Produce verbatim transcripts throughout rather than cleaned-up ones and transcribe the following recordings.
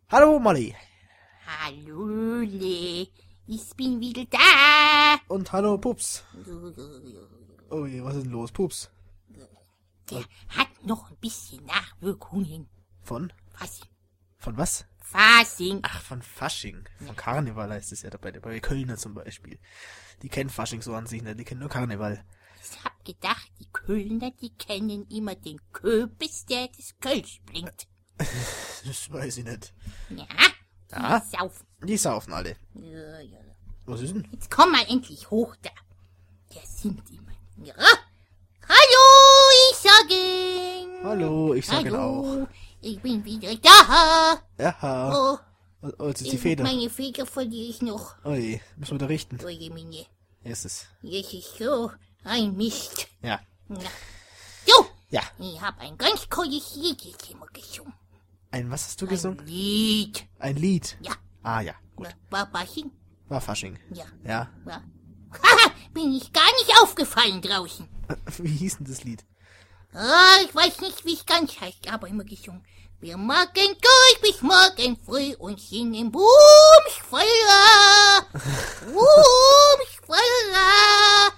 Hallo Molly. Hallöle, ich bin wieder da. Und hallo Pups. Oh je, was ist denn los, Pups? Der hat noch ein bisschen Nachwirkungen. Von? Fasching. Von was? Fasching. Ach, von Fasching. Von Karneval heißt es ja dabei, bei Kölner zum Beispiel. Die kennen Fasching so an sich nicht, die kennen nur Karneval. Ich hab gedacht, die Kölner, die kennen immer den Köpis, der das Kölsch bringt. Das weiß ich nicht. Ja, die Ja? saufen. Die saufen alle. Ja, ja. Was ist denn? Jetzt komm mal endlich hoch da. Der singt immer. Ja. Hallo, ich sage. Hallo, ich sag ihn Hallo, auch. ich bin wieder da. Ja. Oh, Oh, oh, jetzt ist die ich- Feder. meine Feder verliere ich noch. Oh je, müssen wir da richten. Oh je, meine. Erstes. Das ist so ein Mist. Ja. Na. So, Ja. ich habe ein ganz tolles Lied jetzt immer gesungen. Ein, was hast du gesungen? Ein Lied. Ein Lied. Ja. Ah ja, gut. War Fasching? War Fasching. Ja. Ja. Ja. Haha, bin ich gar nicht aufgefallen draußen. Wie hieß denn das Lied? Ah, ich weiß nicht, wie es ganz heißt, aber immer gesungen. Wir morgen durch bis morgen früh und singen Bumsfeuer. Bumsfeuer.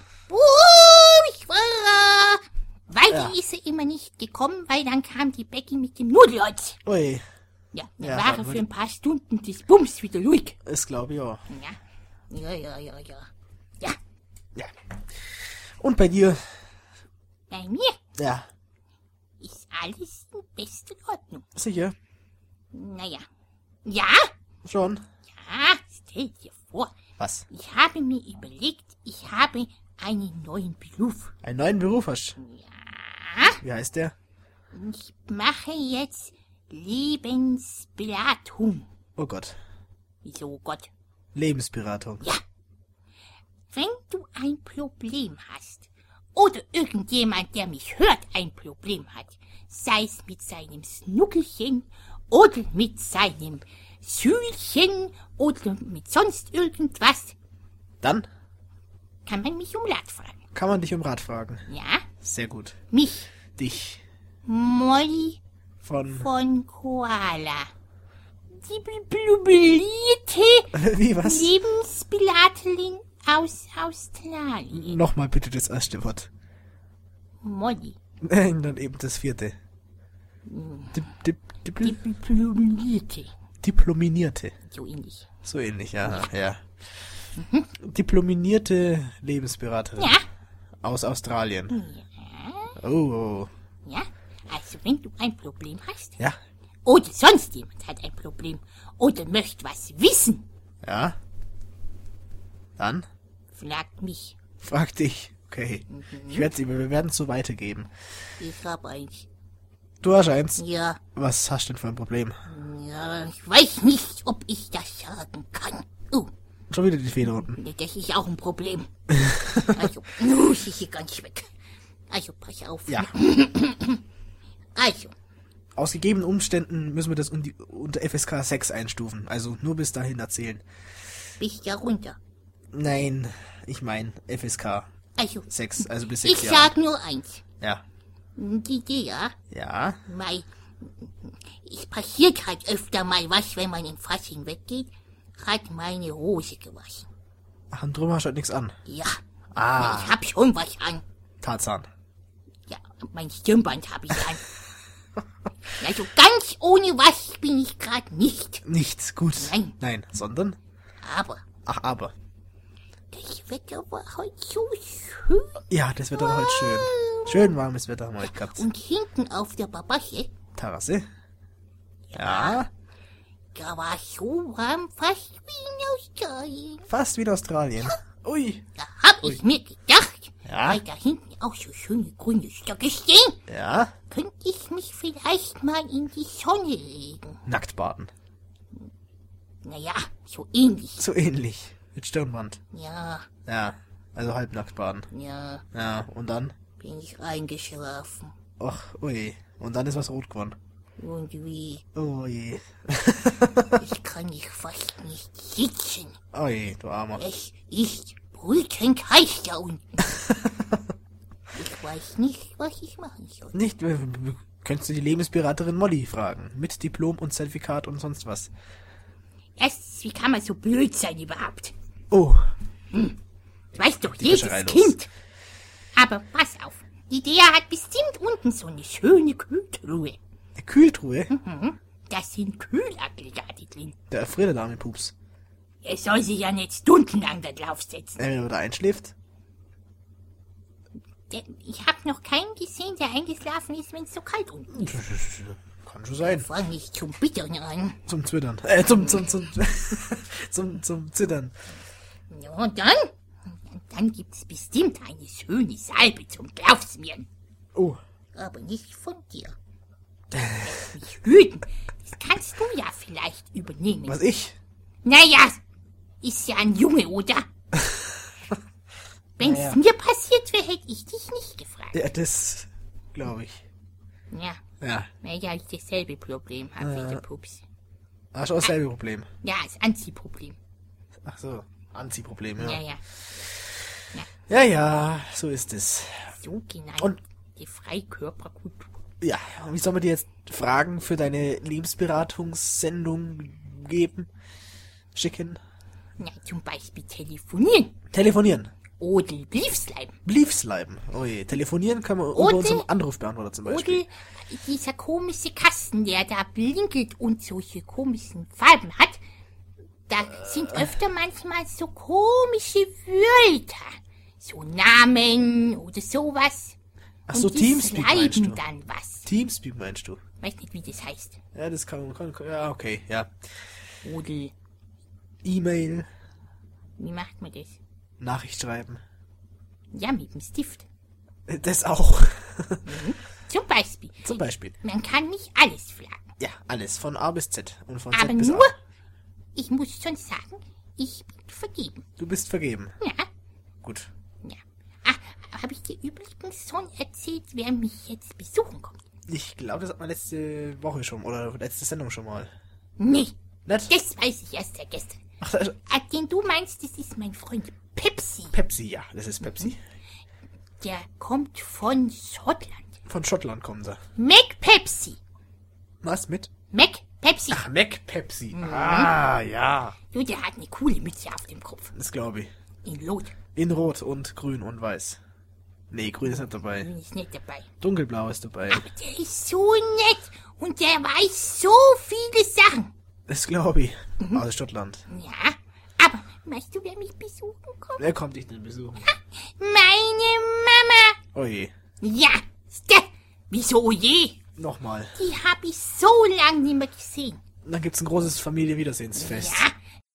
Bumsfeuer. Weiter Ja. ist er immer nicht gekommen, weil dann kam die Becky mit dem Nudelholz. Ui, Ja, dann Ja, war warten er wir- für ein paar Stunden des Bums wieder ruhig. das glaube ich auch. Ja, ja, ja, ja, ja. Ja, Ja. Und bei dir? bei mir Ja. ist alles in bester Ordnung. Sicher? Naja. Ja, Schon? ja, stell dir vor, Was? ich habe mir überlegt, ich habe einen neuen Beruf. Einen neuen Beruf hast du? Ja, Wie heißt der? ich mache jetzt Lebensberatung. Oh Gott. Wieso Gott? Lebensberatung. Ja. Wenn du ein Problem hast oder irgendjemand, der mich hört, ein Problem hat, sei es mit seinem Snuckelchen oder mit seinem Sühlchen oder mit sonst irgendwas, Dann kann man mich um Rat fragen. kann man dich um Rat fragen. Ja, Sehr gut. mich, Dich. Molly Von... von Koala. Die blublierte Wie, was? Lebensberaterin aus Australien. Nochmal bitte das erste Wort. Molly. Nein, dann eben das vierte. Dip, dip, Die dip, Diplomierte. Diplominierte. So ähnlich. So ähnlich, ja. ja. Diplominierte Lebensberaterin. Ja, Aus Australien. ja, Oh, oh. ja. Also wenn du ein Problem hast, Ja. oder sonst jemand hat ein Problem, oder möchte was wissen, Ja. Dann fragt mich. frag dich. Okay. Ich werde wir werden es so weitergeben. Ich hab eins. Du hast eins. Ja, Was hast du denn für ein Problem? ja, ich weiß nicht, ob ich das sagen kann. Oh, Schon wieder die Feder unten. das ist auch ein Problem. Also, uh, ich hier ganz weg. Also, pass auf. Ja. Also, Aus gegebenen Umständen müssen wir das un- unter F S K sechs einstufen. Also nur bis dahin erzählen. bis da runter. Nein, ich meine F S K Also, sechs, also bis ich sechs Jahre. sag nur eins. Ja. Die der, Ja. mei, es passiert halt öfter mal was, wenn man in Fasching weggeht, hat meine Hose gewaschen. Ach, und drum hast du halt nichts an. Ja, Ah, ich hab schon was an. Tarzan. Ja, mein Stirnband hab ich an. Also ganz ohne was bin ich grad nicht. Nichts, gut. Nein. Nein, sondern? Aber Ach, aber. das Wetter war heute so schön. Ja, das Wetter war heute schön. Schön warmes Wetter haben wir heute gehabt. Und hinten auf der Babasche, Terrasse? Ja. da war so warm, fast wie in Australien. Fast wie in Australien. Ui. Da hab ich mir gedacht, Ja. weil da hinten auch so schöne grüne Stöcke stehen, Ja. könnte ich mich vielleicht mal in die Sonne legen. Nackt baden. Naja, so ähnlich. So ähnlich. Mit Stirnband. Ja, Ja. Also halbnackt baden. ja, Ja. Und dann? bin ich eingeschlafen. Och, ui. Und dann ist was rot geworden. Und wie, Oh je. ich kann nicht fast nicht sitzen. Oh je, du Armer. Es ist brütend heiß da unten. Ich weiß nicht, was ich machen soll. Nicht, wir, wir Könntest du die Lebensberaterin Molly fragen. Mit Diplom und Zertifikat und sonst was. Erstens, wie kann man so blöd sein überhaupt? Oh. Hm. Weiß doch Die jedes Wäscherei los. Kind. Aber pass auf. Die Dea hat bestimmt unten so eine schöne Kühltruhe. Eine Kühltruhe? Mhm. Da sind Kühlaggregate drin. Der erfriert der arme Pups. Er soll sich ja nicht stundenlang da drauf setzen. Wenn er da einschläft? Der, ich hab noch keinen gesehen, der eingeschlafen ist, wenn es so kalt unten ist. Kann schon sein. Fang nicht zum Bittern an. Zum Zwittern. Äh, zum, zum, zum, zum, zum Zittern. Ja, und dann? Und dann gibt's bestimmt eine schöne Salbe zum Draufsmieren. Oh. Aber nicht von dir. Lass mich hüten. Das kannst du ja vielleicht übernehmen. Was, ich? Naja, ist ja ein Junge, oder? Wenn's Naja. mir passiert wäre, hätte ich dich nicht gefragt. Ja, das glaube ich. Ja, Ja. weil ich dasselbe Problem habe wie der Pups. Hast du auch dasselbe Problem? Ja, das Anziehproblem. Ach so. Anziehproblem, ja. Ja, ja. Ja, ja, so ist es. So genannt. Und- Die Freikörperkultur. Ja, und wie soll man dir jetzt Fragen für deine Lebensberatungssendung geben? Schicken? Na, zum Beispiel telefonieren. Telefonieren. Oder Briefschreiben. Briefschreiben. Oh je, telefonieren kann man Oder- über unserem Anrufbeantworter zum Beispiel. Oder dieser komische Kasten, der da blinkelt und solche komischen Farben hat. Da sind öfter manchmal so komische Wörter. So Namen oder sowas. Ach Und so, die Teamspeak meinst schreiben du? dann was. Teamspeak meinst du? Weiß nicht, wie das heißt. Ja, das kann man, kann, ja, okay, ja. Oder E-Mail, wie macht man das? Nachricht schreiben. Ja, mit dem Stift. Das auch. Zum Beispiel. Zum Beispiel. Man kann nicht alles fragen. Ja, alles, von A bis Z und von Aber Z bis nur, A. ich muss schon sagen, ich bin vergeben. Du bist vergeben. Ja, Gut. ja. Ah, habe ich dir übrigens schon erzählt, wer mich jetzt besuchen kommt? Ich glaube, das hat man letzte Woche schon, oder letzte Sendung schon mal. Nee, Nett? das weiß ich erst seit gestern. Ach, das ist Ah, den du meinst, das ist mein Freund Pepsi. Pepsi, ja, das ist Pepsi. Der kommt von Schottland. Von Schottland kommen sie. Mac Pepsi. Was mit? Mac Pepsi. Ach, Mac Pepsi. Ah, ja. Du, der hat eine coole Mütze auf dem Kopf. Das glaube ich. In Lot. In Rot und Grün und Weiß. Nee, Grün ist nicht dabei. Bin ich nicht dabei. Dunkelblau ist dabei. Aber der ist so nett und der weiß so viele Sachen. Das glaube ich. Aus Schottland. Ja, aber weißt du, wer mich besuchen kommt? Wer kommt dich denn besuchen? Meine Mama. Oh je. Ja, Steph. Wieso oh je? Nochmal. Die hab ich so lange nicht mehr gesehen. Und dann gibt's ein großes Familienwiedersehensfest. Ja,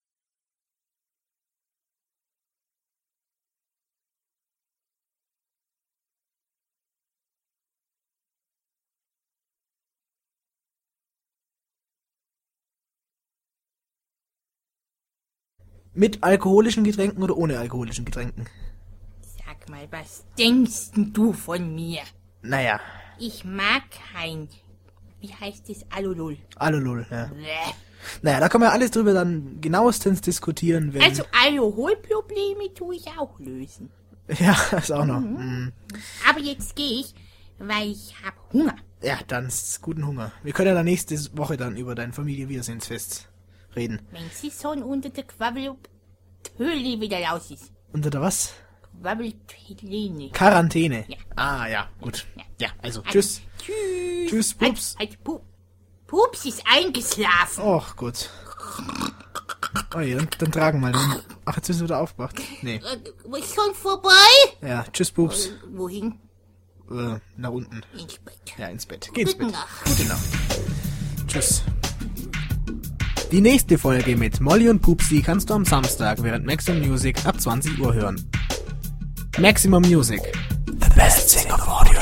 Mit alkoholischen Getränken oder ohne alkoholischen Getränken? sag mal, was denkst denn du von mir? Naja, Ich mag kein, wie heißt es, Alolol. Alolol, ja. Bäh. Naja, da kann man alles drüber dann genauestens diskutieren, wenn... Also Alkoholprobleme tue ich auch lösen. ja, ist auch noch. Mhm. Aber jetzt gehe ich, weil ich hab Hunger. Ja, dann ist guten Hunger. Wir können ja dann nächste Woche dann über dein Familienwiedersehensfest reden. Wenn sie schon unter der Quabbelhöhle wieder raus ist. Unter der was? Quabbelhöhle. Quarantäne. Ja. Ah, ja, gut. Ja. Ja, also, tschüss. Tschüss. Tschüss, Pups. Halt, halt, Pu Pups ist eingeschlafen. Och, gut. Oh je, dann, dann tragen wir mal. Ach, jetzt sind wir wieder aufgewacht. Nee. Äh, Ist schon vorbei? Ja, tschüss, Pups. Wohin? Äh, nach unten. Ins Bett. Ja, ins Bett. Geh ins Gute Bett. Nacht. Gute Nacht. Tschüss. Die nächste Folge mit Molly und Pupsi kannst du am Samstag während Maximum Music ab zwanzig Uhr hören. Maximum Music. The best thing of audio.